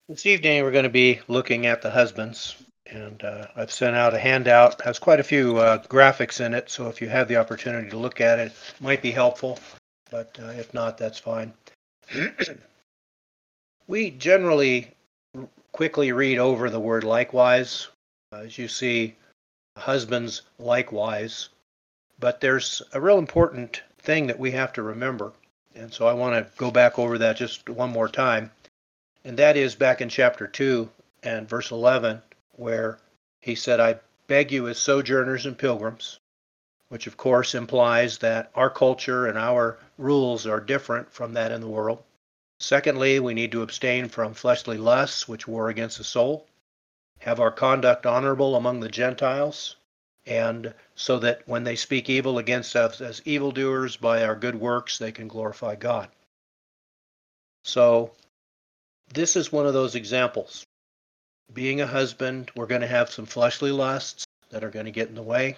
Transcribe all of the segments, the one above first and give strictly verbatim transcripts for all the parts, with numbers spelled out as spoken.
This evening, we're going to be looking at the husbands, and uh, I've sent out a handout. It has quite a few uh, graphics in it, so if you have the opportunity to look at it, it might be helpful, but uh, if not, that's fine. We generally quickly read over the word likewise. Uh, as you see, husbands likewise, but there's a real important thing that we have to remember, and so I want to go back over that just one more time. And that is back in chapter two and verse eleven, where he said, I beg you as sojourners and pilgrims, which of course implies that our culture and our rules are different from that in the world. Secondly, we need to abstain from fleshly lusts, which war against the soul, have our conduct honorable among the Gentiles, and so that when they speak evil against us as evildoers, by our good works they can glorify God. So this is one of those examples. Being a husband, we're going to have some fleshly lusts that are going to get in the way.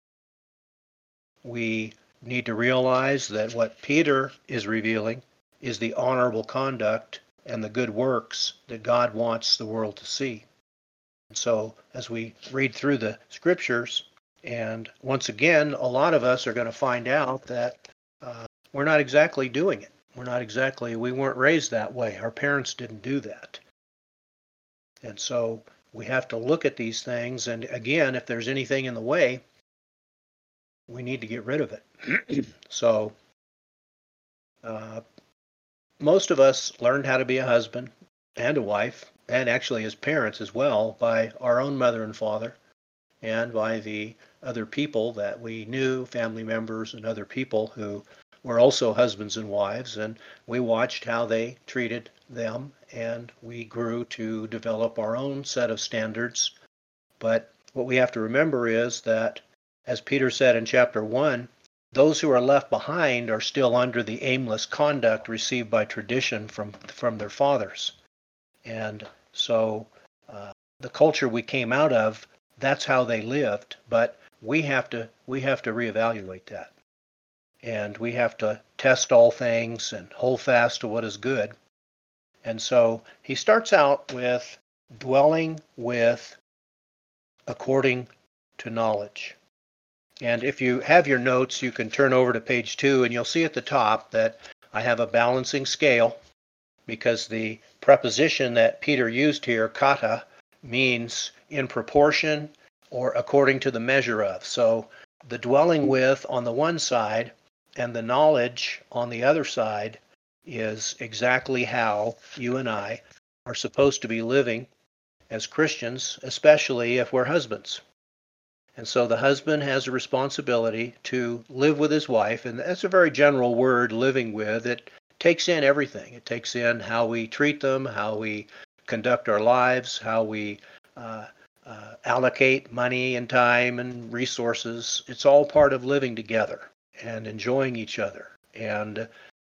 We need to realize that what Peter is revealing is the honorable conduct and the good works that God wants the world to see. And so as we read through the scriptures, and once again, a lot of us are going to find out that uh, we're not exactly doing it. We're not exactly, we weren't raised that way. Our parents didn't do that. And so we have to look at these things, and again, if there's anything in the way, we need to get rid of it. So uh, most of us learned how to be a husband and a wife, and actually as parents as well, by our own mother and father, and by the other people that we knew, family members and other people who were also husbands and wives, and we watched how they treated them, and we grew to develop our own set of standards. But what we have to remember is that, as Peter said in chapter one, those who are left behind are still under the aimless conduct received by tradition from, from their fathers. And so uh, the culture we came out of, that's how they lived, but we have to we have to reevaluate that. And we have to test all things and hold fast to what is good. And so he starts out with dwelling with according to knowledge. And if you have your notes, you can turn over to page two, and you'll see at the top that I have a balancing scale, because the preposition that Peter used here, kata, means in proportion or according to the measure of. So the dwelling with on the one side and the knowledge on the other side is exactly how you and I are supposed to be living as Christians, especially if we're husbands. And so the husband has a responsibility to live with his wife, and that's a very general word, living with. It takes in everything. It takes in how we treat them, how we conduct our lives, how we uh, uh, allocate money and time and resources. It's all part of living together and enjoying each other. And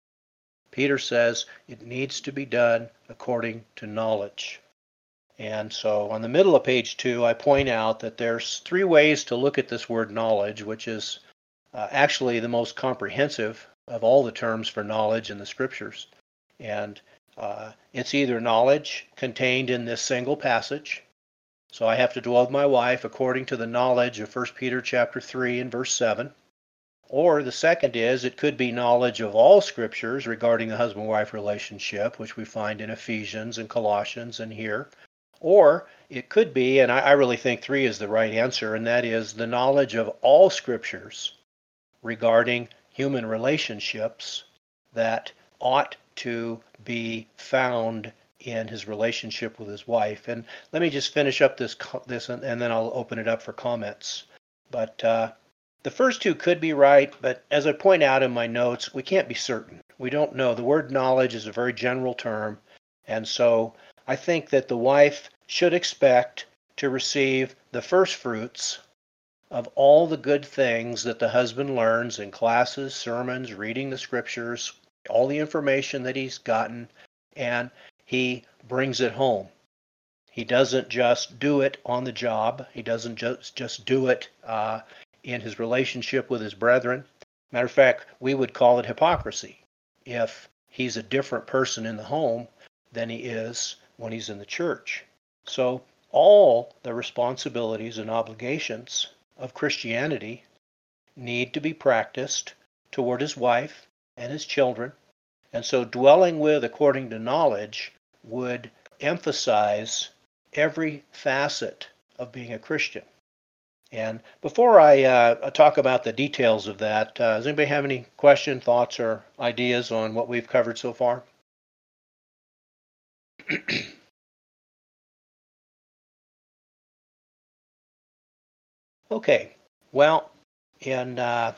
Peter says it needs to be done according to knowledge. And so on the middle of page two, I point out that there's three ways to look at this word knowledge, which is uh, actually the most comprehensive of all the terms for knowledge in the scriptures. And uh, it's either knowledge contained in this single passage. So I have to dwell with my wife according to the knowledge of First Peter chapter three and verse seven. Or the second is, it could be knowledge of all scriptures regarding the husband-wife relationship, which we find in Ephesians and Colossians and here. Or it could be, and I, I really think three is the right answer, and that is the knowledge of all scriptures regarding human relationships that ought to be found in his relationship with his wife. And let me just finish up this, this and, and then I'll open it up for comments. But uh, the first two could be right, but as I point out in my notes, we can't be certain. We don't know. The word knowledge is a very general term, and so I think that the wife should expect to receive the first fruits of all the good things that the husband learns in classes, sermons, reading the scriptures, all the information that he's gotten, and he brings it home. He doesn't just do it on the job. He doesn't just, just do it uh, in his relationship with his brethren. Matter of fact, we would call it hypocrisy if he's a different person in the home than he is when he's in the church. So all the responsibilities and obligations of Christianity need to be practiced toward his wife and his children. And so dwelling with according to knowledge would emphasize every facet of being a Christian. And before I uh, talk about the details of that, uh, does anybody have any question, thoughts, or ideas on what we've covered so far? Okay, well, in uh,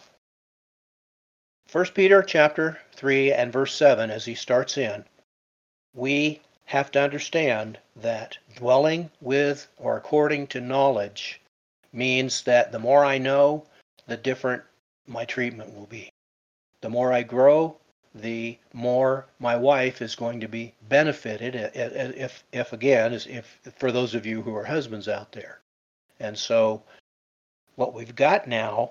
First Peter chapter three and verse seven, as he starts in, we have to understand that dwelling with or according to knowledge means that the more I know, the different my treatment will be. The more I grow, the more my wife is going to be benefited, if, if again, if for those of you who are husbands out there. And so what we've got now,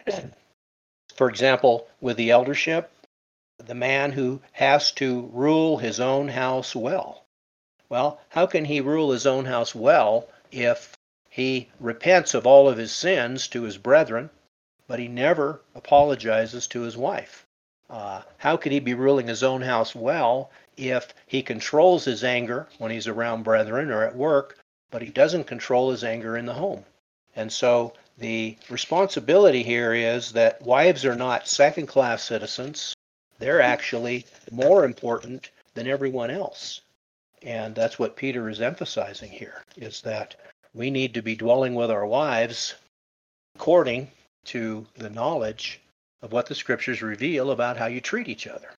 for example, with the eldership, the man who has to rule his own house well. Well, how can he rule his own house well if he repents of all of his sins to his brethren, but he never apologizes to his wife? Uh, how could he be ruling his own house well if he controls his anger when he's around brethren or at work, but he doesn't control his anger in the home? And so the responsibility here is that wives are not second-class citizens. They're actually more important than everyone else. And that's what Peter is emphasizing here, is that we need to be dwelling with our wives according to the knowledge of what the scriptures reveal about how you treat each other.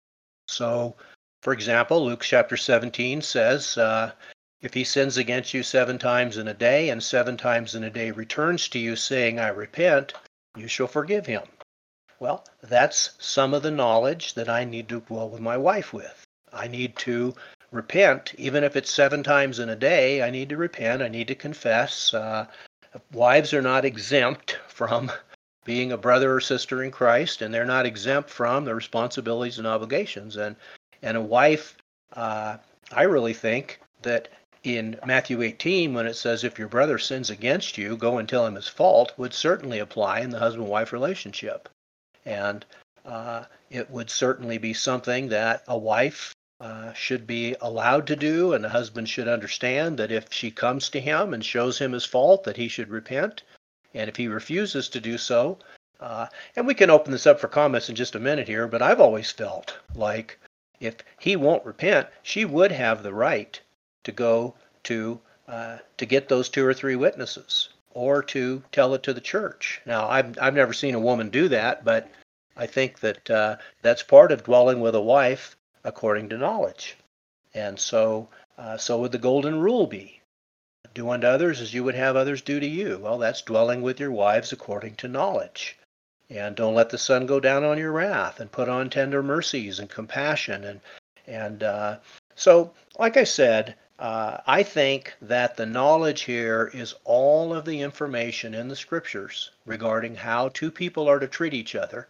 So, for example, Luke chapter seventeen says, uh, if he sins against you seven times in a day, and seven times in a day returns to you saying, I repent, you shall forgive him. Well, that's some of the knowledge that I need to dwell with my wife with. I need to repent, even if it's seven times in a day. I need to repent. I need to confess. Uh, wives are not exempt from being a brother or sister in Christ, and they're not exempt from the responsibilities and obligations. And and a wife, uh, I really think that in Matthew eighteen, when it says, if your brother sins against you, go and tell him his fault, would certainly apply in the husband-wife relationship. And uh, it would certainly be something that a wife uh, should be allowed to do, and the husband should understand that if she comes to him and shows him his fault, that he should repent. And if he refuses to do so, uh, and we can open this up for comments in just a minute here, but I've always felt like if he won't repent, she would have the right to go to uh, to get those two or three witnesses, or to tell it to the church. Now, I've I've never seen a woman do that, but I think that uh, that's part of dwelling with a wife according to knowledge. And so, uh, so would the golden rule be: do unto others as you would have others do to you. Well, that's dwelling with your wives according to knowledge. And don't let the sun go down on your wrath, and put on tender mercies and compassion. And and uh, so, like I said, uh, I think that the knowledge here is all of the information in the scriptures regarding how two people are to treat each other: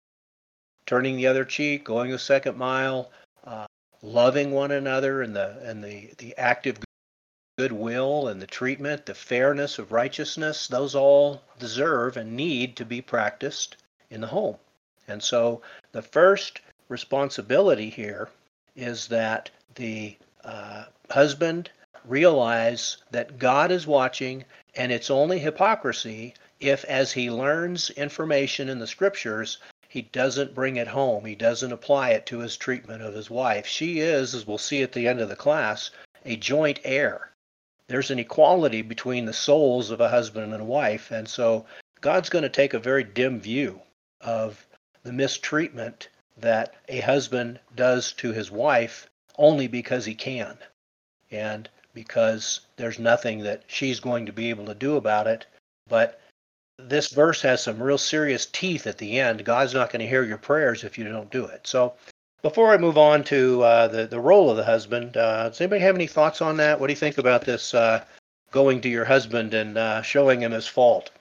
turning the other cheek, going the second mile, uh, loving one another, and the and the the active goodwill and the treatment, the fairness of righteousness. Those all deserve and need to be practiced in the home. And so the first responsibility here is that the uh, husband realize that God is watching, and it's only hypocrisy if, as he learns information in the scriptures, he doesn't bring it home. He doesn't apply it to his treatment of his wife. She is, as we'll see at the end of the class, a joint heir. There's an equality between the souls of a husband and a wife, and so God's going to take a very dim view of the mistreatment that a husband does to his wife only because he can, and because there's nothing that she's going to be able to do about it. But this verse has some real serious teeth at the end. God's not going to hear your prayers if you don't do it. So before I move on to uh, the, the role of the husband, uh, does anybody have any thoughts on that? What do you think about this uh, going to your husband and uh, showing him his fault?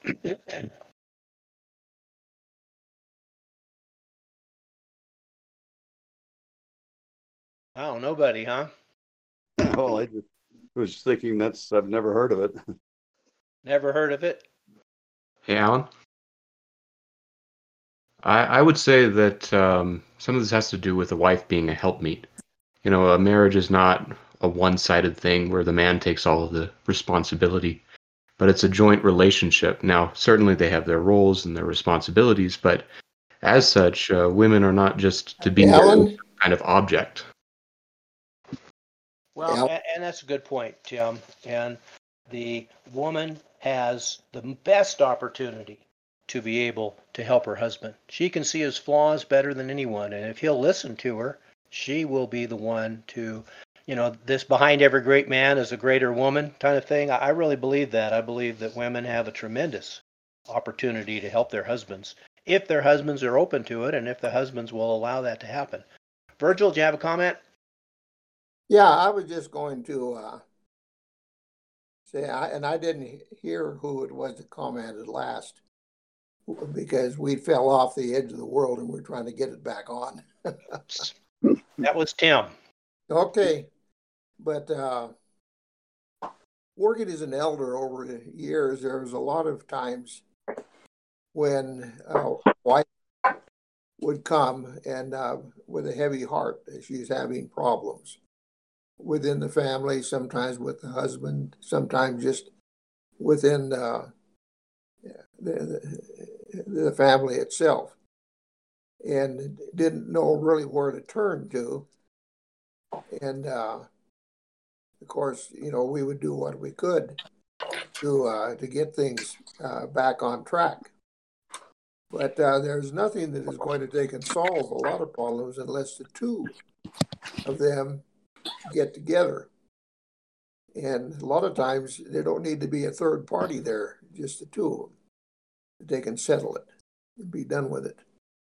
Oh, nobody, huh? all. I just was thinking that's, I've never heard of it. Never heard of it? Hey, Alan? I, I would say that um, some of this has to do with the wife being a helpmeet. You know, a marriage is not a one-sided thing where the man takes all of the responsibility, but it's a joint relationship. Now, certainly they have their roles and their responsibilities, but as such, uh, women are not just to be Alan? some kind of object. Well, Yeah. a- and that's a good point, Tim. And the woman has the best opportunity to be able to help her husband. She can see his flaws better than anyone, and if he'll listen to her, she will be the one to, you know, this behind every great man is a greater woman kind of thing. I I really believe that. I believe that women have a tremendous opportunity to help their husbands if their husbands are open to it and if the husbands will allow that to happen. Virgil, do you have a comment? Yeah, I was just going to uh, say, I, and I didn't he- hear who it was that commented last because we fell off the edge of the world and we're trying to get it back on. That was Tim. Okay, but uh, working as an elder over the years, there was a lot of times when uh, a wife would come and uh, with a heavy heart, she's having problems within the family, sometimes with the husband, sometimes just within uh, the, the family itself, and didn't know really where to turn to. And uh, of course, you know, we would do what we could to uh, to get things uh, back on track. But uh, there's nothing that is going to take and solve a lot of problems unless the two of them get together. And a lot of times there don't need to be a third party there, just the two of them. They can settle it and be done with it.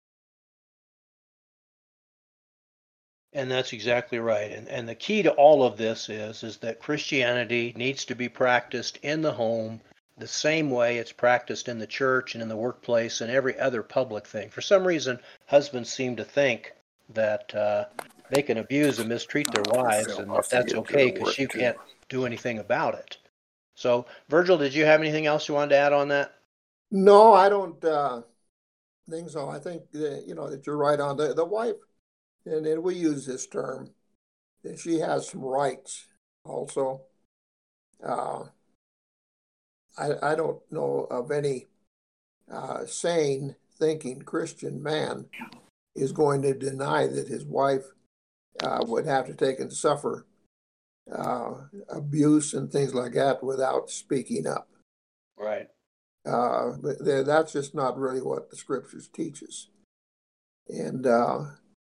And that's exactly right. And and the key to all of this is is that Christianity needs to be practiced in the home the same way it's practiced in the church and in the workplace and every other public thing. For some reason, husbands seem to think that uh, they can abuse and mistreat their wives and that that's okay because you can't do anything about it. So, Virgil, did you have anything else you wanted to add on that? No, I don't uh, think so. I think that, you know, that you're right on. The, the wife, and then we use this term, that she has some rights also. Uh, I, I don't know of any uh, sane thinking Christian man is going to deny that his wife uh, would have to take and suffer uh, abuse and things like that without speaking up. Right. Uh, but there- that's just not really what the scriptures teaches. And uh,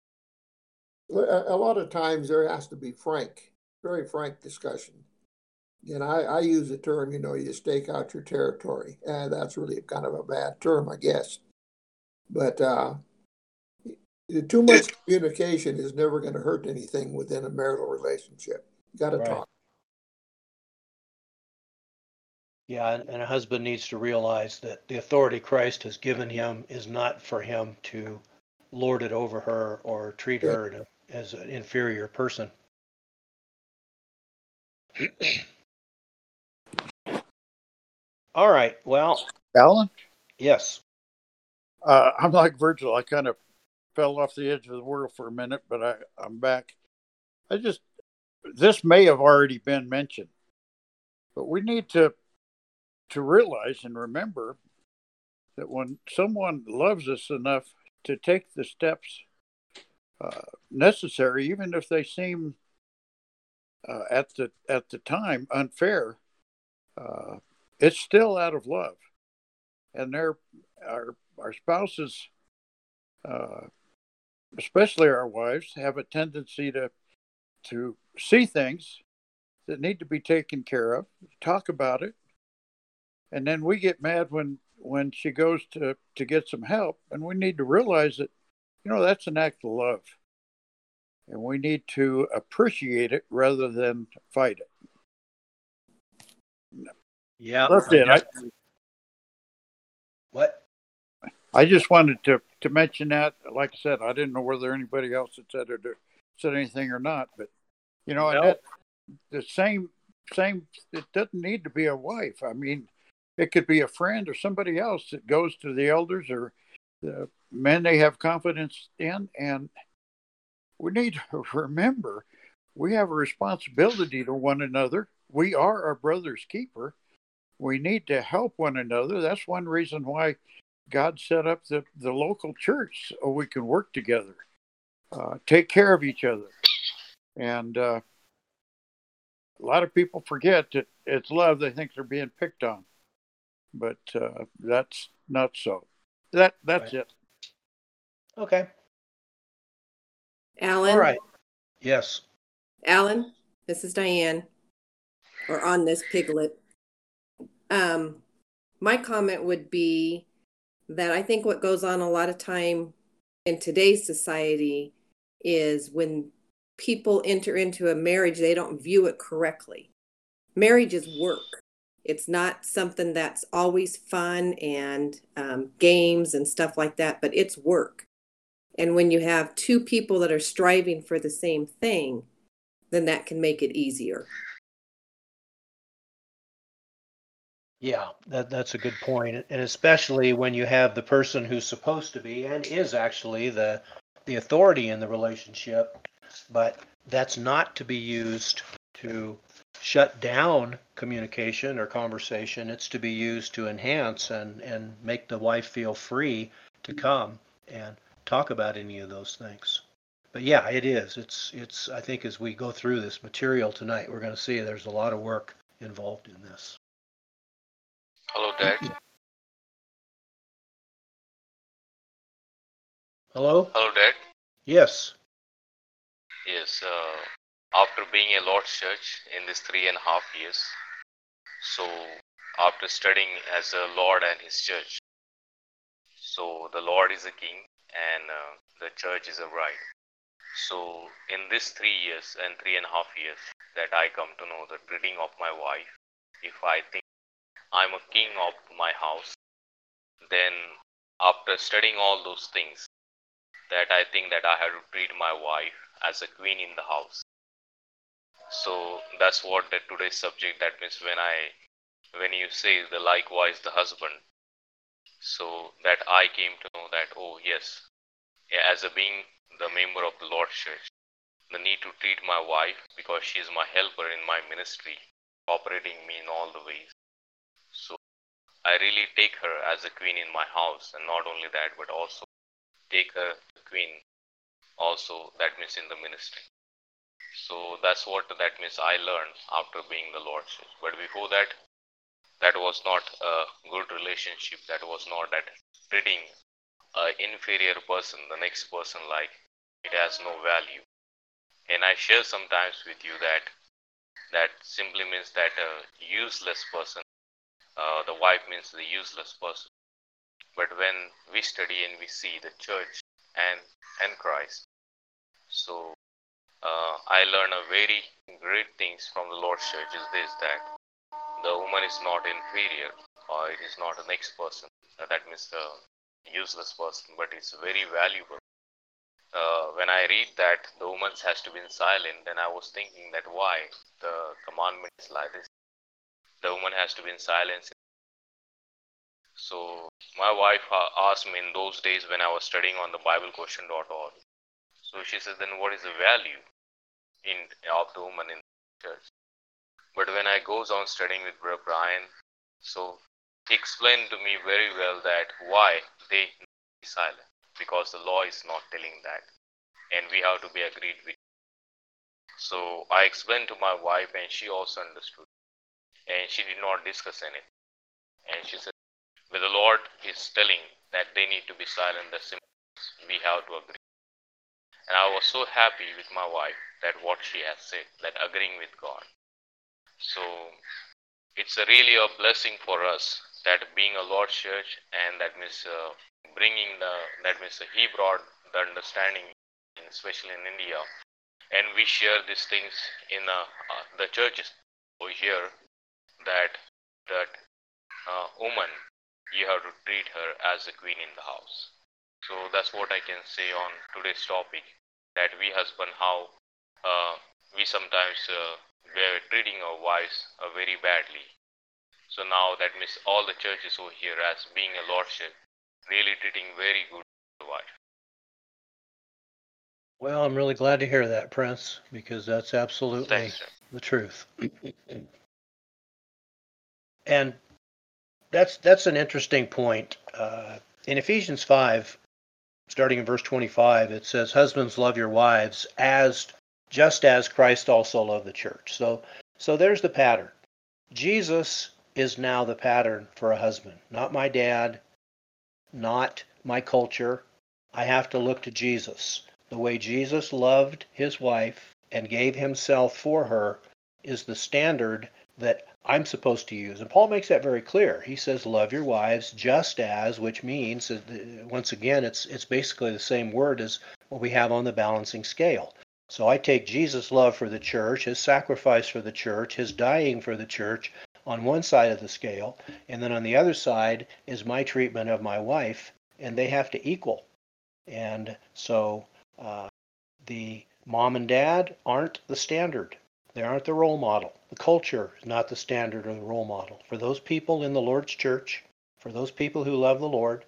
a a lot of times there has to be frank, very frank discussion. And I, I use the term, you know, you stake out your territory. And that's really kind of a bad term, I guess. But uh, too much communication is never going to hurt anything within a marital relationship. You got to Right. talk. Yeah, and and a husband needs to realize that the authority Christ has given him is not for him to lord it over her or treat Yeah. her in a- as an inferior person. All right. Well, Alan, yes. uh, I'm like Virgil. I kind of fell off the edge of the world for a minute, but I, I'm back. I just, this may have already been mentioned, but we need to to realize and remember that when someone loves us enough to take the steps uh, necessary, even if they seem uh, at the at the time unfair, uh, it's still out of love, and their our our spouses, uh, especially our wives, have a tendency to to see things that need to be taken care of, talk about it, and then we get mad when when she goes to to get some help, and we need to realize that, you know, that's an act of love, and we need to appreciate it rather than fight it. Yeah. That's it. I, What? I just wanted to, to mention that. Like I said, I didn't know whether anybody else had said or said anything or not, but you know, No. and that the same same. It doesn't need to be a wife. I mean, it could be a friend or somebody else that goes to the elders or the men they have confidence in, and we need to remember we have a responsibility to one another. We are our brother's keeper. We need to help one another. That's one reason why God set up the, the local church so we can work together, uh, take care of each other. And uh, a lot of people forget that it's love. They think they're being picked on, but uh, that's not so. That That's Right. it. Okay. Alan? All right. Yes. Alan, this is Diane, or on this piglet. Um, my comment would be that I think what goes on a lot of time in today's society is when people enter into a marriage, they don't view it correctly. Marriage is work. It's not something that's always fun and um, games and stuff like that, but it's work. And when you have two people that are striving for the same thing, then that can make it easier. Yeah, that that's a good point, and especially when you have the person who's supposed to be and is actually the the authority in the relationship, but that's not to be used to shut down communication or conversation. It's to be used to enhance and and make the wife feel free to come and talk about any of those things. But yeah, it is. It's it's I think as we go through this material tonight, we're going to see there's a lot of work involved in this. Hello, Dad. Hello? Hello, Dad. Yes. Yes, uh, after being a Lord's Church in this three and a half years, so after studying as a Lord and His Church, so the Lord is a King and uh, the Church is a bride. So in this three years and three and a half years that I come to know the treating of my wife, if I think I'm a king of my house, then after studying all those things, that I think that I have to treat my wife as a queen in the house. So that's what the today's subject, that means when I when you say the likewise the husband, so that I came to know that, oh yes, as a being the member of the Lord's Church, the need to treat my wife because she is my helper in my ministry, cooperating me in all the ways. So I really take her as a queen in my house, and not only that, but also take her queen also, that means in the ministry. So that's what that means I learned after being the Lord's Church. But before that, that was not a good relationship. That was not that treating an inferior person, the next person, like it has no value. And I share sometimes with you that that simply means that a useless person, uh, the wife means the useless person. But when we study and we see the church and and Christ, so uh, I learn a very great things from the Lord's Church is this, that the woman is not inferior or it is not the next person. Uh, that means the useless person, but it's very valuable. Uh, when I read that the woman has to be silent, then I was thinking that why the commandment is like this. The woman has to be in silence. So my wife asked me in those days when I was studying on the Bible Question dot org. So she said, then what is the value in of the woman in the church? But when I goes on studying with Brother Brian, so he explained to me very well that why they be silent, because the law is not telling that, and we have to be agreed with. So I explained to my wife, and she also understood, and she did not discuss anything. And she said, when the Lord is telling that they need to be silent, the we have to agree. And I was so happy with my wife that what she has said, that agreeing with God. So it's a really a blessing for us that being a Lord's Church, and that means uh, bringing the, that means uh, He brought the understanding, especially in India, and we share these things in uh, uh, the churches over here, that that uh, woman, you have to treat her as a queen in the house. So that's what I can say on today's topic, that we husband, how uh, we sometimes uh, were treating our wives uh, very badly. So now that means all the churches over here, as being a lordship, really treating very good the wife. Well, I'm really glad to hear that, Prince, because that's absolutely Thanks, sir. the truth. And that's that's an interesting point. Uh, in Ephesians five, starting in verse twenty-five, it says, "Husbands, love your wives as just as Christ also loved the church." So, so there's the pattern. Jesus is now the pattern for a husband, not my dad, not my culture. I have to look to Jesus. The way Jesus loved his wife and gave himself for her is the standard that I'm supposed to use. And Paul makes that very clear. He says, love your wives just as, which means, once again, it's it's basically the same word as what we have on the balancing scale. So I take Jesus' love for the church, his sacrifice for the church, his dying for the church on one side of the scale, and then on the other side is my treatment of my wife, and they have to equal. And so uh, the mom and dad aren't the standard. They aren't the role model. The culture is not the standard or the role model. For those people in the Lord's church, for those people who love the Lord,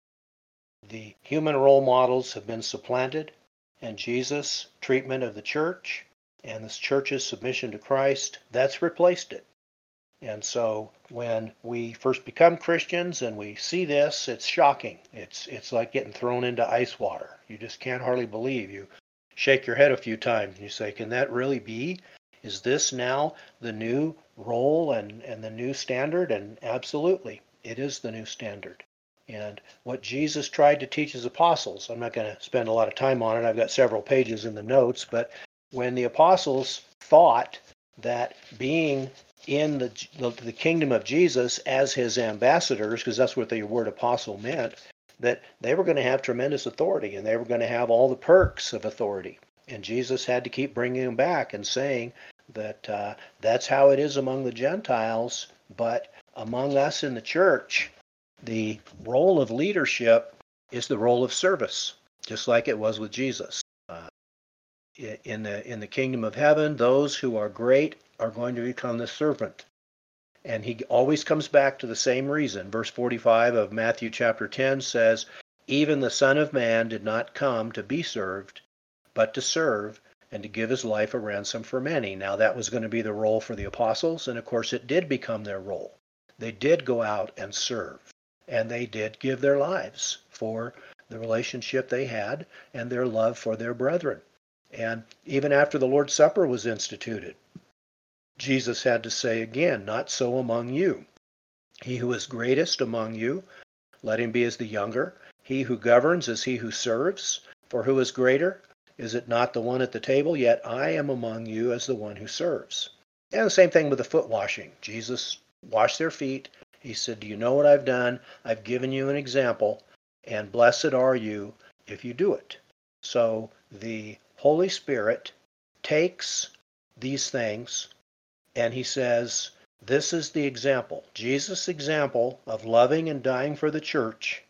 the human role models have been supplanted, and Jesus' treatment of the church and the church's submission to Christ, that's replaced it. And so when we first become Christians and we see this, it's shocking. It's it's like getting thrown into ice water. You just can't hardly believe. You shake your head a few times and you say, can that really be? Is this now the new role and, and the new standard? And absolutely, it is the new standard. And what Jesus tried to teach his apostles, I'm not going to spend a lot of time on it. I've got several pages in the notes, but when the apostles thought that being in the, the, the kingdom of Jesus as his ambassadors, because that's what the word apostle meant, that they were going to have tremendous authority and they were going to have all the perks of authority. And Jesus had to keep bringing them back and saying that uh, that's how it is among the Gentiles, but among us in the church, the role of leadership is the role of service, just like it was with Jesus. Uh, in the in the kingdom of heaven, those who are great are going to become the servant. And he always comes back to the same reason. Verse forty-five of Matthew chapter ten says, even the Son of Man did not come to be served, but to serve and to give his life a ransom for many. Now that was going to be the role for the apostles, and of course it did become their role. They did go out and serve, and they did give their lives for the relationship they had and their love for their brethren. And even after the Lord's Supper was instituted, Jesus had to say again, not so among you. He who is greatest among you, let him be as the younger. He who governs is he who serves. For who is greater? Is it not the one at the table? Yet I am among you as the one who serves. And the same thing with the foot washing. Jesus washed their feet. He said, do you know what I've done? I've given you an example, and blessed are you if you do it. So the Holy Spirit takes these things and he says, this is the example. Jesus' example of loving and dying for the church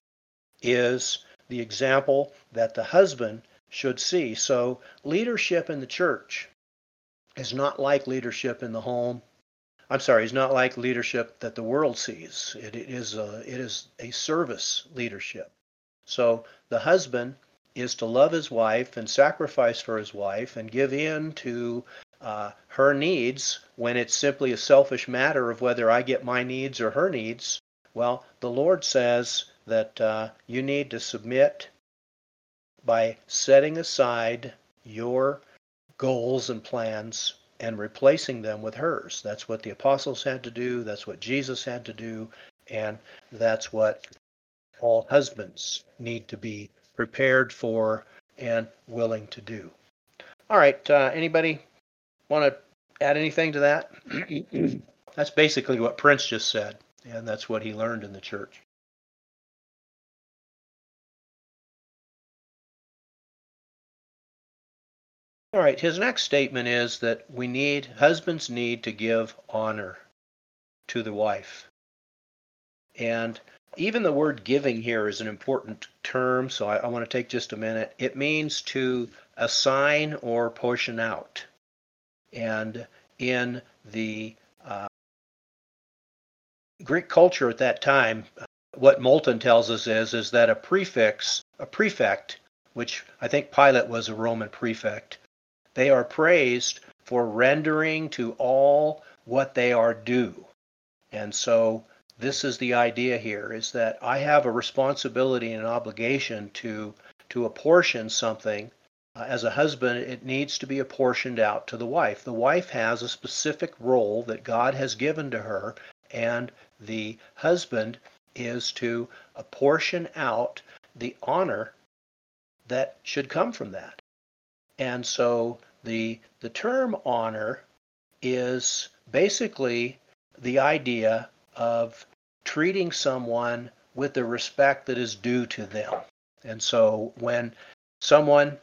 is the example that the husband should see. So leadership in the church is not like leadership in the home. I'm sorry, it's not like leadership that the world sees. It, it is a, it is a service leadership. So the husband is to love his wife and sacrifice for his wife and give in to uh, her needs when it's simply a selfish matter of whether I get my needs or her needs. Well, the Lord says that uh, you need to submit by setting aside your goals and plans and replacing them with hers. That's what the apostles had to do. That's what Jesus had to do. And that's what all husbands need to be prepared for and willing to do. All right. Uh, anybody want to add anything to that? That's basically what Prince just said. And that's what he learned in the church. All right, his next statement is that we need, husbands need to give honor to the wife. And even the word giving here is an important term, so I, I want to take just a minute. It means to assign or portion out. And in the uh, Greek culture at that time, what Moulton tells us is, is that a prefix, a prefect, which I think Pilate was a Roman prefect, they are praised for rendering to all what they are due. And so this is the idea here, is that I have a responsibility and an obligation to, to apportion something. Uh, as a husband, it needs to be apportioned out to the wife. The wife has a specific role that God has given to her, and the husband is to apportion out the honor that should come from that. And so the the term honor is basically the idea of treating someone with the respect that is due to them. And so when someone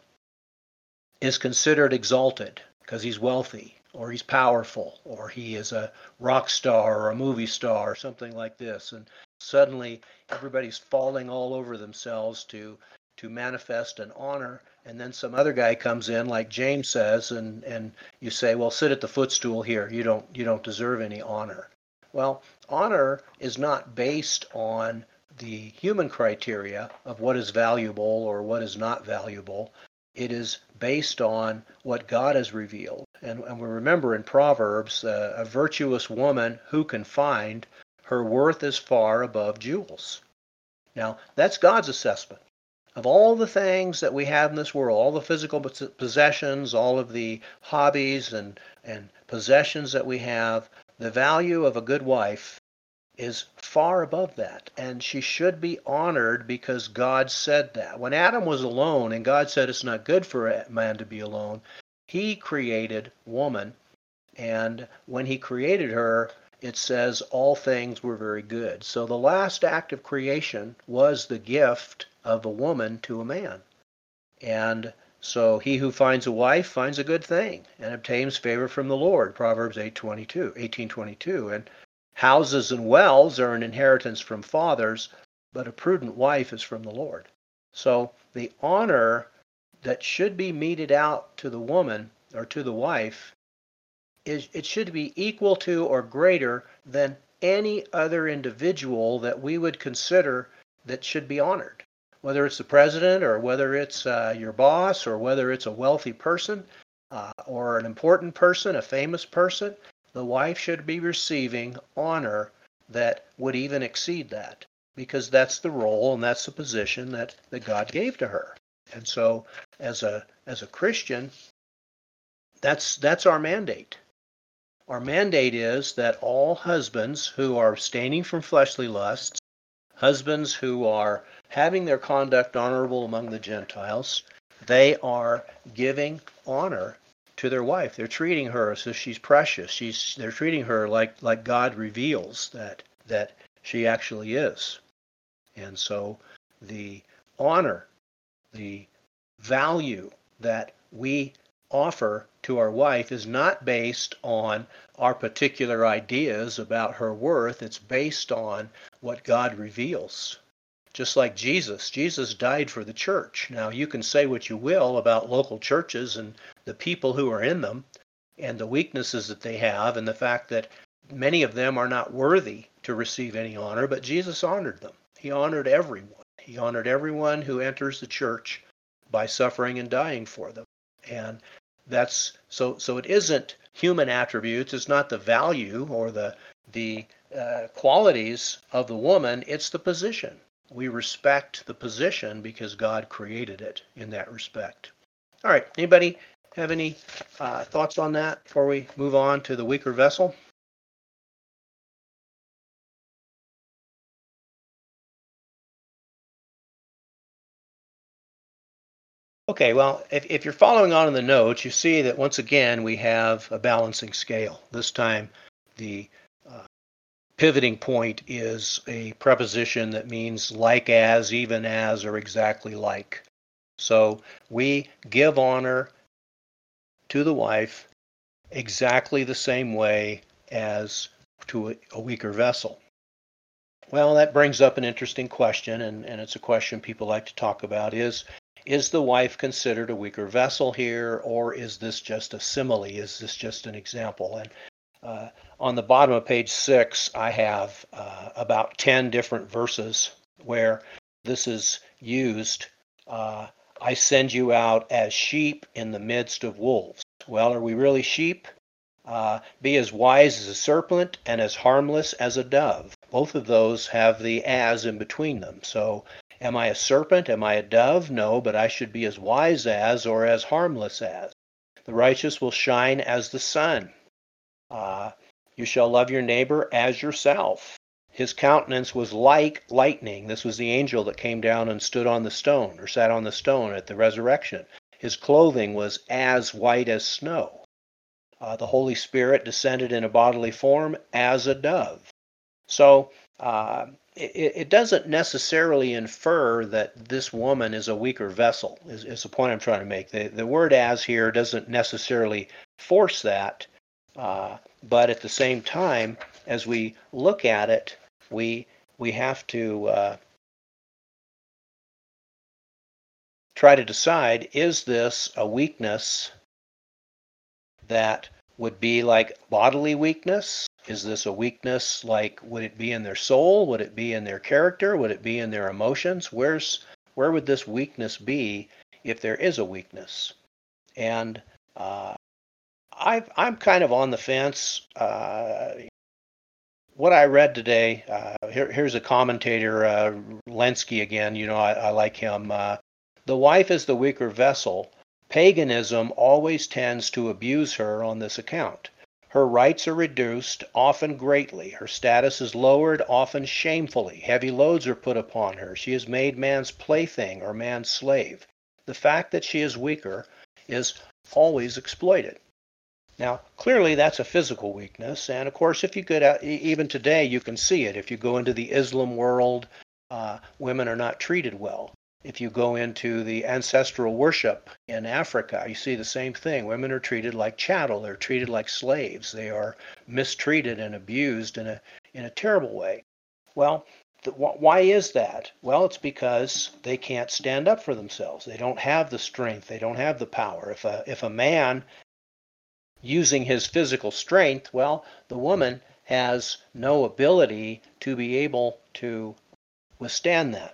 is considered exalted because he's wealthy, or he's powerful, or he is a rock star or a movie star or something like this, and suddenly everybody's falling all over themselves to to manifest an honor, and then some other guy comes in, like James says, and and you say, well, sit at the footstool here, you don't you don't deserve any honor. Well, honor is not based on the human criteria of what is valuable or what is not valuable. It is based on what God has revealed. And, and we remember in Proverbs, uh, a virtuous woman who can find, her worth is far above jewels. Now, that's God's assessment. Of all the things that we have in this world, all the physical possessions, all of the hobbies and, and possessions that we have, the value of a good wife is far above that. And she should be honored because God said that. When Adam was alone and God said it's not good for a man to be alone, he created woman. And when he created her, it says all things were very good. So the last act of creation was the gift of a woman to a man. And so he who finds a wife finds a good thing and obtains favor from the Lord, Proverbs eight twenty-two, eighteen twenty-two. And houses and wells are an inheritance from fathers, but a prudent wife is from the Lord. So the honor that should be meted out to the woman or to the wife, is it should be equal to or greater than any other individual that we would consider that should be honored. Whether it's the president or whether it's uh, your boss or whether it's a wealthy person uh, or an important person, a famous person, the wife should be receiving honor that would even exceed that, because that's the role and that's the position that, that God gave to her. And so as a as a Christian, that's that's our mandate. Our mandate is that all husbands who are abstaining from fleshly lusts, husbands who are having their conduct honorable among the Gentiles, they are giving honor to their wife. They're treating her as if she's precious. She's they're treating her like like God reveals that that she actually is. And so the honor, the value that we offer to our wife is not based on our particular ideas about her worth. It's based on what God reveals. Just like Jesus. Jesus died for the church. Now, you can say what you will about local churches and the people who are in them and the weaknesses that they have and the fact that many of them are not worthy to receive any honor, but Jesus honored them. He honored everyone. He honored everyone who enters the church by suffering and dying for them. And that's so so it isn't human attributes, it's not the value or the the uh, qualities of the woman, it's the position. We respect the position because God created it in that respect. All right, anybody have any uh, thoughts on that before we move on to the weaker vessel? Okay, well, if, if you're following on in the notes, you see that once again we have a balancing scale. This time the uh, pivoting point is a preposition that means like as, even as, or exactly like. So we give honor to the wife exactly the same way as to a, a weaker vessel. Well, that brings up an interesting question, and, and it's a question people like to talk about, is Is the wife considered a weaker vessel here, or is this just a simile? Is this just an example? And uh, on the bottom of page six, I have uh, about ten different verses where this is used. Uh, I send you out as sheep in the midst of wolves. Well, are we really sheep? Uh, be as wise as a serpent and as harmless as a dove. Both of those have the as in between them. So am I a serpent? Am I a dove? No, but I should be as wise as or as harmless as. The righteous will shine as the sun. Uh, you shall love your neighbor as yourself. His countenance was like lightning. This was the angel that came down and stood on the stone, or sat on the stone at the resurrection. His clothing was as white as snow. Uh, the Holy Spirit descended in a bodily form as a dove. So uh, it, it doesn't necessarily infer that this woman is a weaker vessel, is, is the point I'm trying to make. The, the word as here doesn't necessarily force that, uh, but at the same time, as we look at it, we, we have to uh, try to decide, is this a weakness that would be like bodily weakness? Is this a weakness like, would it be in their soul? Would it be in their character? Would it be in their emotions? Where's, where would this weakness be if there is a weakness? And uh, I've, I'm kind of on the fence. Uh, what I read today, uh, here, here's a commentator, uh, Lenski again, you know, I, I like him. Uh, the wife is the weaker vessel. Paganism always tends to abuse her on this account. Her rights are reduced, often greatly. Her status is lowered, often shamefully. Heavy loads are put upon her. She is made man's plaything or man's slave. The fact that she is weaker is always exploited. Now, clearly that's a physical weakness, and of course, if you go out, even today, you can see it. If you go into the Islam world, uh, women are not treated well. If you go into the ancestral worship in Africa, you see the same thing. Women are treated like chattel. They're treated like slaves. They are mistreated and abused in a in a terrible way. Well, the, why is that? Well, it's because they can't stand up for themselves. They don't have the strength. They don't have the power. If a if a man using his physical strength, well, the woman has no ability to be able to withstand that.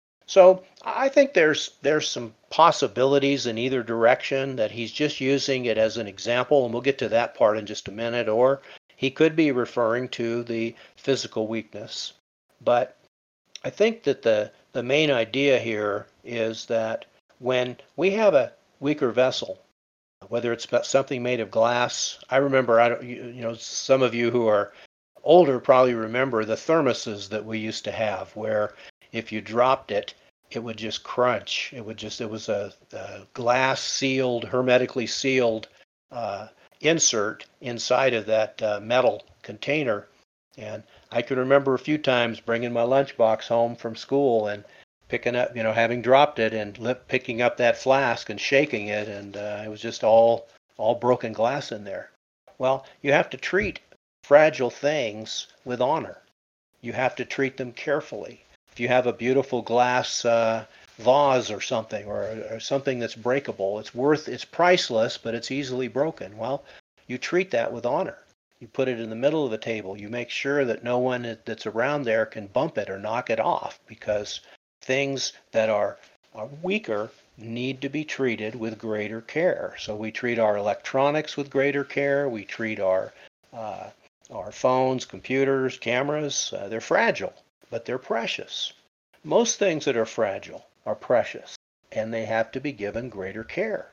So I think there's there's some possibilities in either direction, that he's just using it as an example, and we'll get to that part in just a minute, or he could be referring to the physical weakness. But I think that the, the main idea here is that when we have a weaker vessel, whether it's something made of glass, I remember, I don't, you, you know, some of you who are older probably remember the thermoses that we used to have, where if you dropped it, it would just crunch. It would just, it was a, a glass sealed, hermetically sealed uh, insert inside of that uh, metal container. And I can remember a few times bringing my lunchbox home from school and picking up, you know, having dropped it and lip, picking up that flask and shaking it, and uh, it was just all all broken glass in there. Well, you have to treat fragile things with honor. You have to treat them carefully. If you have a beautiful glass uh, vase or something, or, or something that's breakable, it's worth, it's priceless, but it's easily broken. Well, you treat that with honor. You put it in the middle of the table. You make sure that no one that's around there can bump it or knock it off, because things that are, are weaker need to be treated with greater care. So we treat our electronics with greater care. We treat our uh, our phones, computers, cameras. Uh, they're fragile, but they're precious. Most things that are fragile are precious, and they have to be given greater care.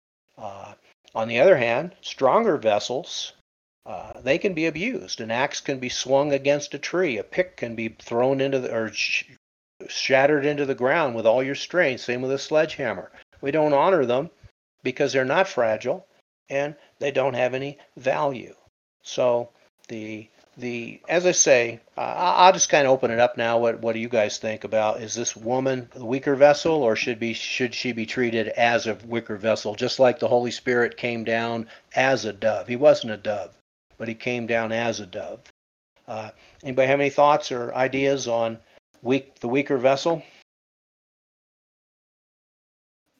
Uh, on the other hand, stronger vessels, uh, they can be abused. An axe can be swung against a tree. A pick can be thrown into the, or sh- shattered into the ground with all your strength. Same with a sledgehammer. We don't honor them because they're not fragile and they don't have any value. So the the as I say, uh, I'll just kind of open it up now. What what do you guys think about, is this woman a weaker vessel, or should be should she be treated as a weaker vessel, just like the Holy Spirit came down as a dove? He wasn't a dove, but he came down as a dove. Uh, anybody have any thoughts or ideas on weak the weaker vessel?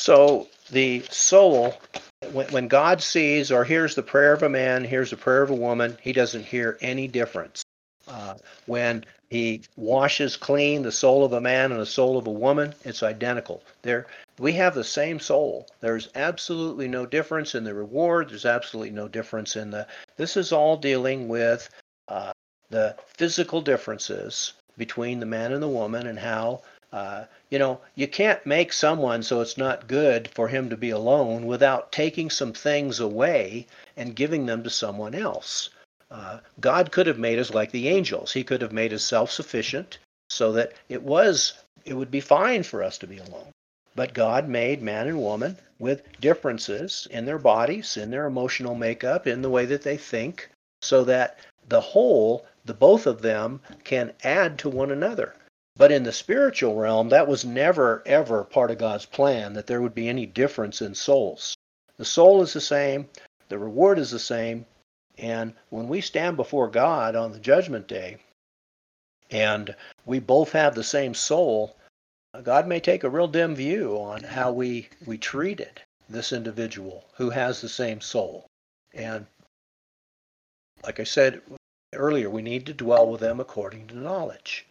So the soul, when, when God sees or hears the prayer of a man, hears the prayer of a woman, he doesn't hear any difference. Uh, when he washes clean the soul of a man and the soul of a woman, it's identical. There, we have the same soul. There's absolutely no difference in the reward. There's absolutely no difference in the. This is all dealing with uh, the physical differences between the man and the woman, and how uh, you know you can't make someone so it's not good for him to be alone without taking some things away and giving them to someone else. Uh, God could have made us like the angels. He could have made us self-sufficient so that it was it would be fine for us to be alone. But God made man and woman with differences in their bodies, in their emotional makeup, in the way that they think, so that the whole, the both of them, can add to one another. But in the spiritual realm, that was never, ever part of God's plan, that there would be any difference in souls. The soul is the same, the reward is the same, and when we stand before God on the judgment day, and we both have the same soul, God may take a real dim view on how we, we treated this individual who has the same soul. And like I said earlier, we need to dwell with them according to knowledge.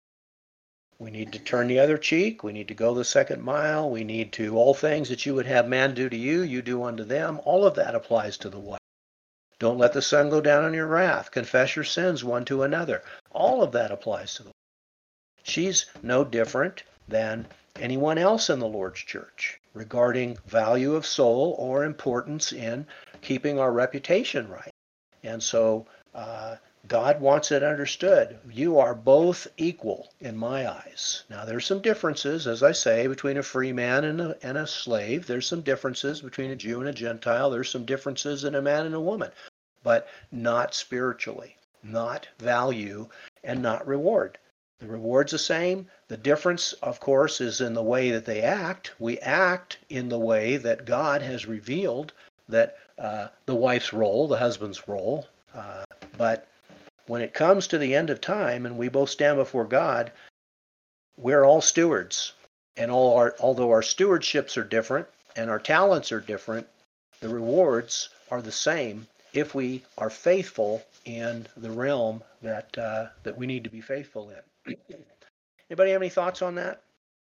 We need to turn the other cheek. We need to go the second mile. We need to, all things that you would have man do to you, you do unto them. All of that applies to the wife. Don't let the sun go down on your wrath. Confess your sins one to another. All of that applies to the wife. She's no different than anyone else in the Lord's church regarding value of soul or importance in keeping our reputation right. And so uh, God wants it understood. You are both equal in my eyes. Now, there's some differences, as I say, between a free man and a, and a slave. There's some differences between a Jew and a Gentile. There's some differences in a man and a woman, but not spiritually, not value, and not reward. The reward's the same. The difference, of course, is in the way that they act. We act in the way that God has revealed that uh, the wife's role, the husband's role. Uh, but when it comes to the end of time and we both stand before God, we're all stewards. And all our, although our stewardships are different and our talents are different, the rewards are the same if we are faithful in the realm that uh, that we need to be faithful in. Anybody have any thoughts on that?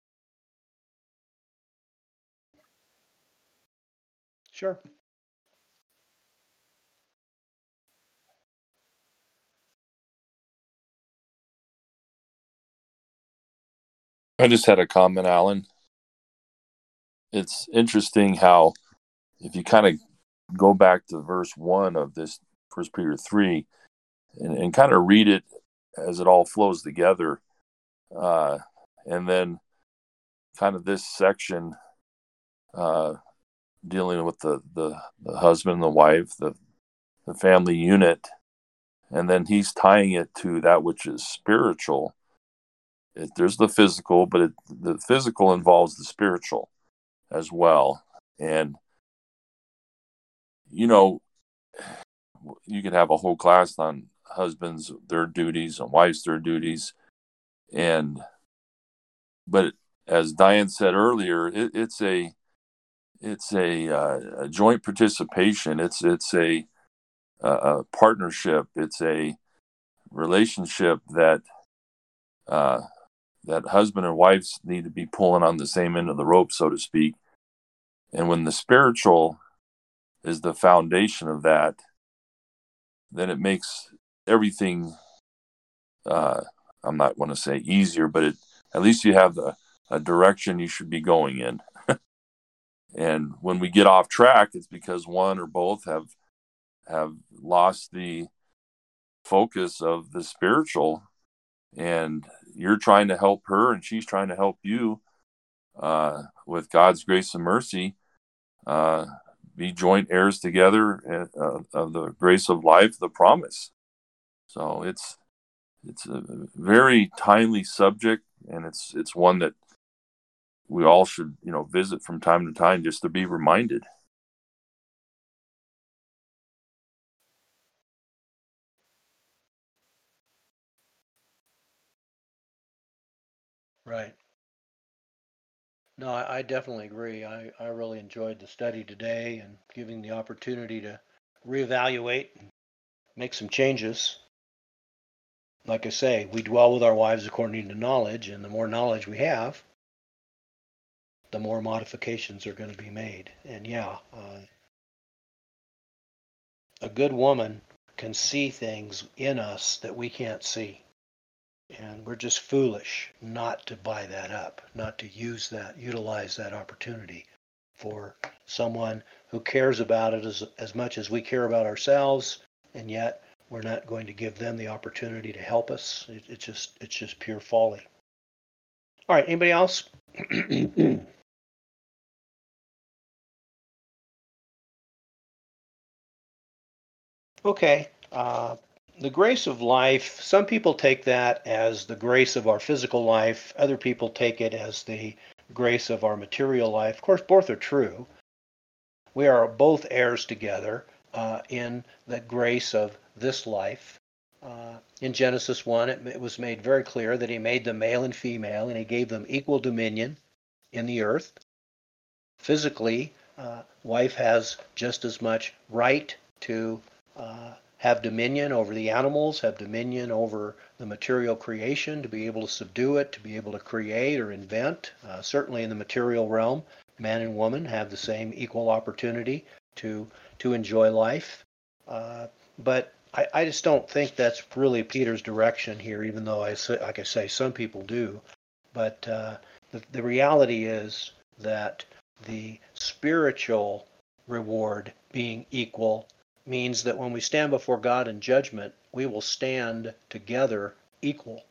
Sure. I just had a comment, Alan. It's interesting how, if you kind of go back to verse one of this First Peter three, and, and kind of read it as it all flows together, uh, and then kind of this section uh, dealing with the, the, the husband and the wife, the the family unit, and then he's tying it to that which is spiritual. It, there's the physical, but it, the physical involves the spiritual as well. And, you know, you could have a whole class on husbands, their duties, and wives, their duties. And, but as Diane said earlier, it, it's a, it's a, uh, a joint participation. It's, it's a, a partnership. It's a relationship that, uh, that husband and wives need to be pulling on the same end of the rope, so to speak. And when the spiritual is the foundation of that, then it makes everything, uh, I'm not going to say easier, but it, at least you have the, a direction you should be going in. And when we get off track, it's because one or both have have lost the focus of the spiritual, and you're trying to help her and she's trying to help you uh, with God's grace and mercy, uh, be joint heirs together uh, of the grace of life, the promise. So it's it's a very timely subject, and it's it's one that we all should, you know, visit from time to time just to be reminded. Right. No, I, I definitely agree. I, I really enjoyed the study today and giving the opportunity to reevaluate and make some changes. Like I say, we dwell with our wives according to knowledge, and the more knowledge we have, the more modifications are going to be made. And yeah, uh, a good woman can see things in us that we can't see. And we're just foolish not to buy that up, not to use that, utilize that opportunity for someone who cares about it as, as much as we care about ourselves, and yet we're not going to give them the opportunity to help us. It, it's just it's just pure folly. All right, anybody else? Okay. Uh, the grace of life, some people take that as the grace of our physical life. Other people take it as the grace of our material life. Of course, both are true. We are both heirs together uh, in the grace of this life. Uh, in Genesis one, it, it was made very clear that he made them male and female, and he gave them equal dominion in the earth. Physically, uh, wife has just as much right to uh, have dominion over the animals, have dominion over the material creation, to be able to subdue it, to be able to create or invent. Uh, certainly in the material realm, man and woman have the same equal opportunity to to enjoy life. Uh, but I, I just don't think that's really Peter's direction here, even though I say, like I say, some people do. But uh, the, the reality is that the spiritual reward being equal means that when we stand before God in judgment, we will stand together equal.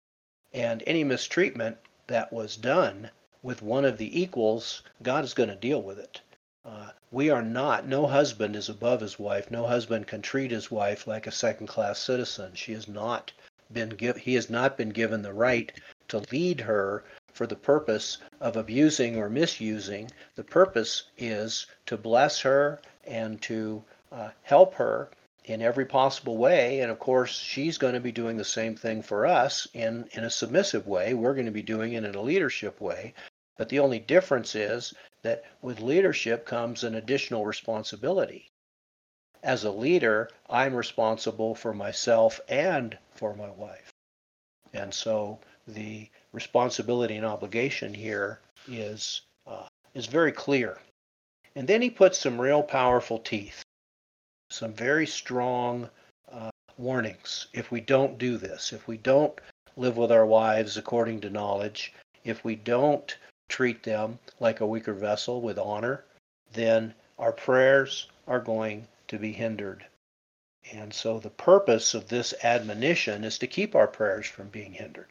And any mistreatment that was done with one of the equals, God is going to deal with it. Uh, we are not, no husband is above his wife. No husband can treat his wife like a second-class citizen. She has not been give, he has not been given the right to lead her for the purpose of abusing or misusing. The purpose is to bless her and to uh, help her in every possible way. And of course, she's going to be doing the same thing for us in, in a submissive way. We're going to be doing it in a leadership way. But the only difference is that with leadership comes an additional responsibility. As a leader, I'm responsible for myself and for my wife. And so the responsibility and obligation here is uh, is very clear. And then he puts some real powerful teeth, some very strong uh, warnings. If we don't do this, if we don't live with our wives according to knowledge, if we don't treat them like a weaker vessel with honor, then our prayers are going to be hindered. And so the purpose of this admonition is to keep our prayers from being hindered.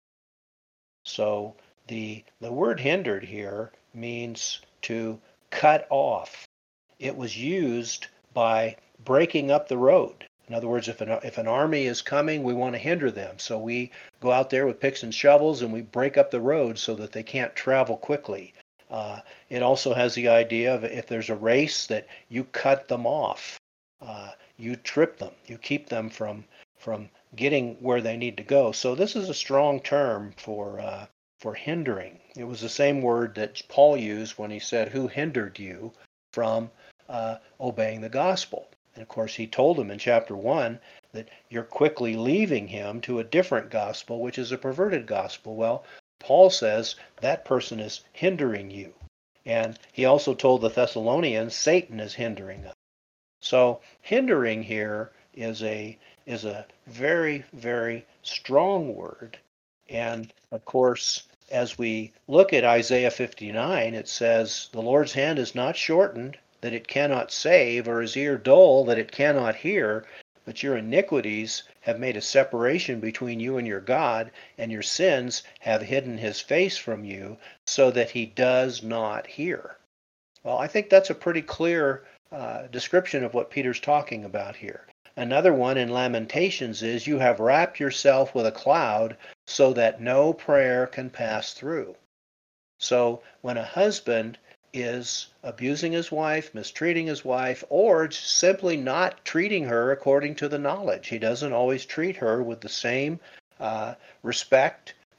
So the the word hindered here means to cut off. It was used by breaking up the road. In other words, if an, if an army is coming, we want to hinder them. So we go out there with picks and shovels and we break up the road so that they can't travel quickly. Uh, it also has the idea of if there's a race that you cut them off. Uh, you trip them. You keep them from from getting where they need to go. So this is a strong term for uh, for hindering. It was the same word that Paul used when he said, "Who hindered you from uh, obeying the gospel?" And of course, he told them in chapter one that you're quickly leaving him to a different gospel, which is a perverted gospel. Well, Paul says that person is hindering you. And he also told the Thessalonians, Satan is hindering us. So hindering here is a is a very, very strong word. And of course, as we look at Isaiah fifty-nine, it says, the Lord's hand is not shortened, that it cannot save, or his ear dull, that it cannot hear, but your iniquities have made a separation between you and your God, and your sins have hidden his face from you, so that he does not hear. Well, I think that's a pretty clear uh, description of what Peter's talking about here. Another one in Lamentations is, you have wrapped yourself with a cloud so that no prayer can pass through. So when a husband is abusing his wife, mistreating his wife, or simply not treating her according to the knowledge, he doesn't always treat her with the same uh, respect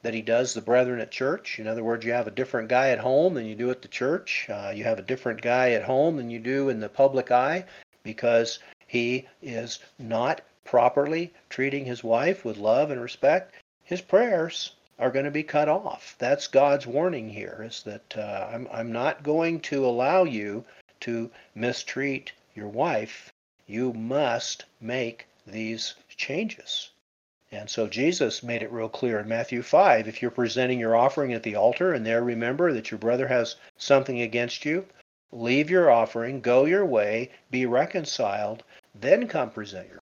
that he does the brethren at church. In other words, you have a different guy at home than you do at the church. Uh, you have a different guy at home than you do in the public eye because he is not properly treating his wife with love and respect. His prayers are going to be cut off. That's God's warning here, is that uh, I'm, I'm not going to allow you to mistreat your wife. You must make these changes. And so Jesus made it real clear in Matthew five, if you're presenting your offering at the altar and there remember that your brother has something against you, leave your offering, go your way, be reconciled, then come present your.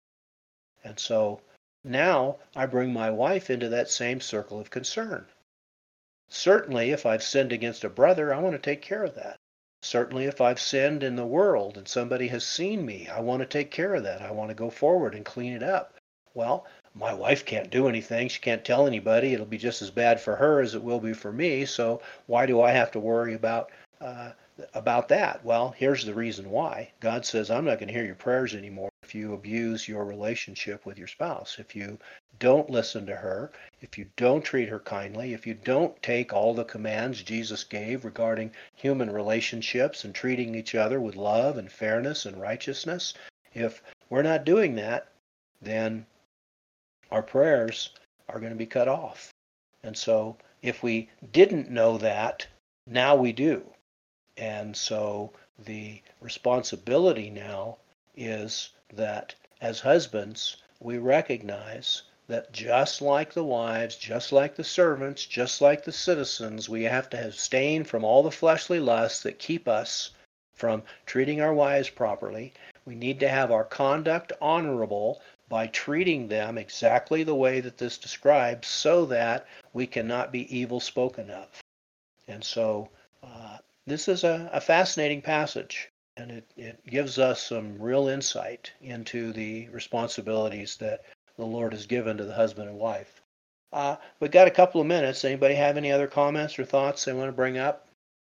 And so now I bring my wife into that same circle of concern. Certainly, if I've sinned against a brother, I want to take care of that. Certainly, if I've sinned in the world and somebody has seen me, I want to take care of that. I want to go forward and clean it up. Well, my wife can't do anything. She can't tell anybody. It'll be just as bad for her as it will be for me. So why do I have to worry about uh, about that? Well, here's the reason why. God says, I'm not going to hear your prayers anymore if you abuse your relationship with your spouse, if you don't listen to her, if you don't treat her kindly, if you don't take all the commands Jesus gave regarding human relationships and treating each other with love and fairness and righteousness. If we're not doing that, then our prayers are going to be cut off. And so if we didn't know that, now we do. And so the responsibility now is that as husbands, we recognize that just like the wives, just like the servants, just like the citizens, we have to abstain from all the fleshly lusts that keep us from treating our wives properly. We need to have our conduct honorable by treating them exactly the way that this describes so that we cannot be evil spoken of. And so uh, this is a, a fascinating passage, and it, it gives us some real insight into the responsibilities that the Lord has given to the husband and wife. Uh, we've got a couple of minutes. Anybody have any other comments or thoughts they want to bring up?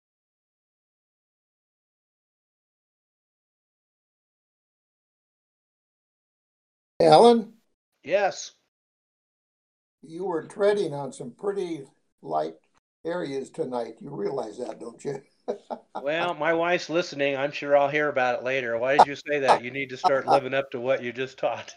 Alan, Yes. you were treading on some pretty light areas tonight. You realize that, don't you? Well, my wife's listening. I'm sure I'll hear about it later. Why did you say that? You need to start living up to what you just taught.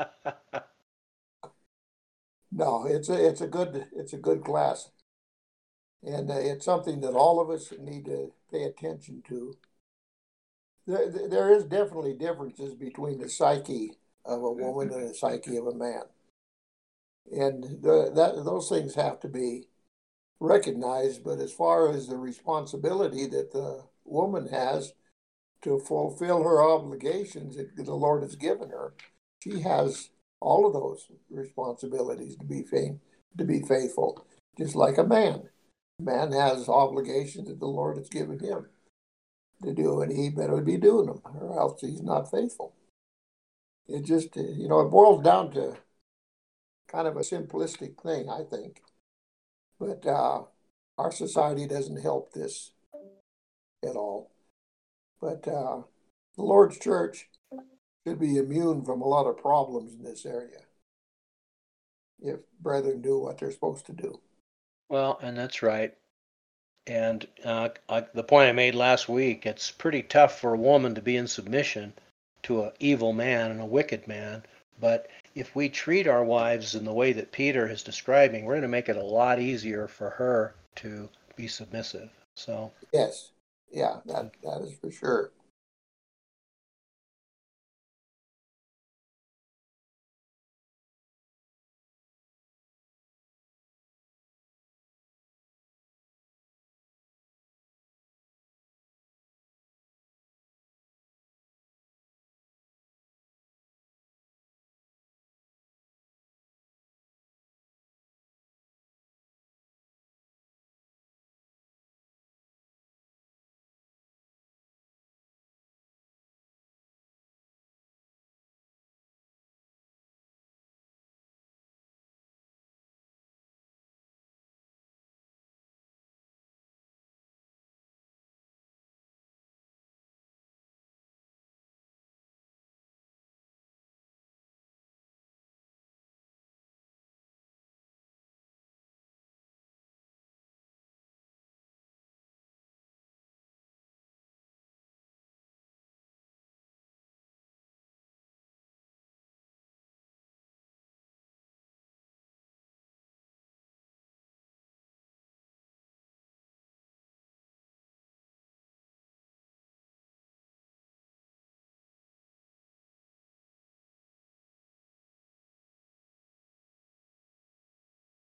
No, it's a it's a good it's a good class, and uh, it's something that all of us need to pay attention to. There, there is definitely differences between the psyche of a woman and the psyche of a man, and the, that those things have to be recognized. But as far as the responsibility that the woman has to fulfill her obligations that the Lord has given her, she has all of those responsibilities to be faith, to be faithful, just like a man. A man has obligations that the Lord has given him to do, and he better be doing them, or else he's not faithful. It just, you know, it boils down to kind of a simplistic thing, I think. But uh, our society doesn't help this at all. But uh, the Lord's church should be immune from a lot of problems in this area if brethren do what they're supposed to do. Well, and that's right. And uh, I, the point I made last week, it's pretty tough for a woman to be in submission to an evil man and a wicked man. But if we treat our wives in the way that Peter is describing, we're going to make it a lot easier for her to be submissive. So yes, yeah, that that is for sure.